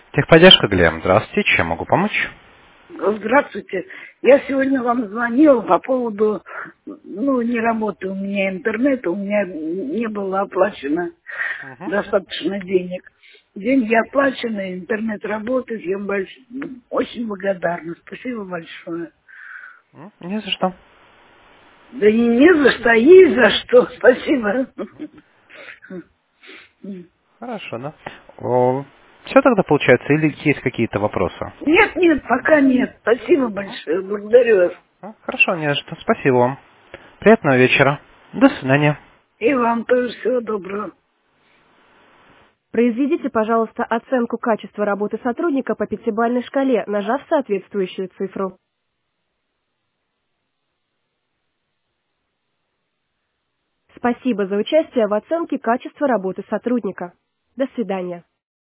Техподдержка, Глеб. Здравствуйте, чем могу помочь? Здравствуйте. Я сегодня вам звонила по поводу, не работы у меня интернета, у меня не было оплачено Мгм. достаточно денег. Деньги оплачены, интернет работает, я вам очень благодарна. Спасибо большое. Не за что. Да и не за что, есть за что. Спасибо. Хорошо, да. Все тогда получается, или есть какие-то вопросы? Нет, нет, пока нет. Спасибо большое. Благодарю вас. Хорошо, не за что. Спасибо вам. Приятного вечера. До свидания. И вам тоже всего доброго. Произведите, пожалуйста, оценку качества работы сотрудника по пятибалльной шкале, нажав соответствующую цифру. Спасибо за участие в оценке качества работы сотрудника. До свидания.